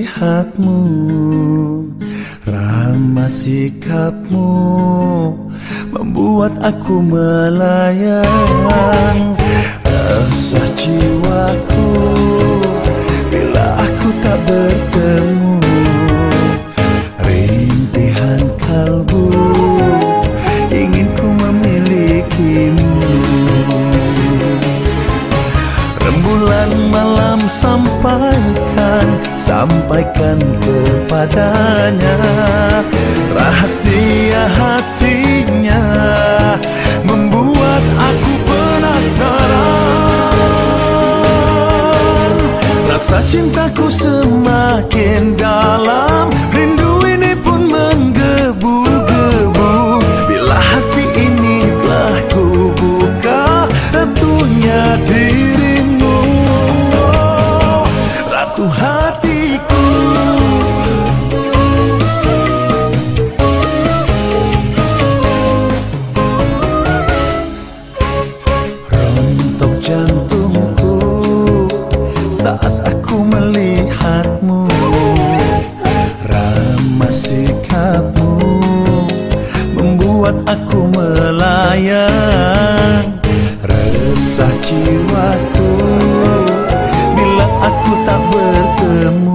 melihatmu, ramah sikapmu membuat aku melayang. Resah jiwaku bila aku tak bertemu, rintihan kalbu ingin ku memilikimu. Rembulan malam sampaikan kepadanya rahasia hatinya, membuat aku penasaran. Rasa cintaku semakin dalam, rindu ini pun menggebu-gebu. Bila hati ini telah ku buka, tentunya dirimu, ratu hatiku. Rontok jantungku saat aku melihatmu, ramah sikapmu membuat aku melayang. Resah jiwaku bila aku tak bertemu,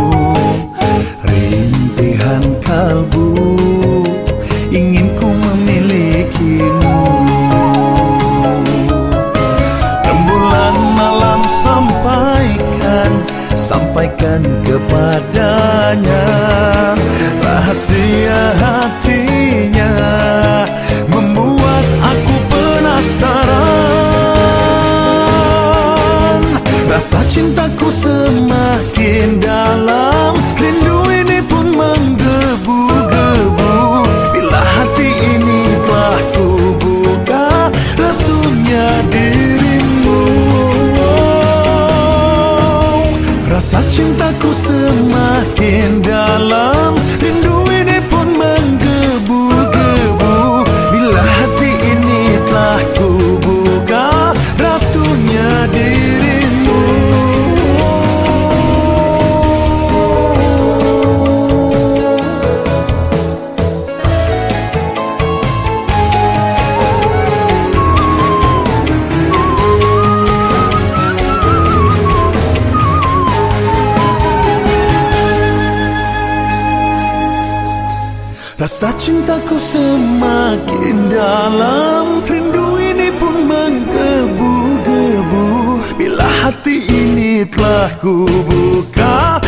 rintihan kalbu ingin ku memilikimu. Rembulan malam sampaikan kepadanya rahasia hatinya, membuat aku penasaran. Rasa cintaku semakin dalam, rindu ini pun menggebu-gebu. Bila hati ini telah ku buka, tentunya dirimu. Rasa cintaku semakin dalam, rindu ini pun menggebu-gebu. Bila hati ini telah ku buka, ratunya dirimu. Rasa cintaku semakin dalam, rindu ini pun menggebu-gebu. Bila hati ini telah ku buka,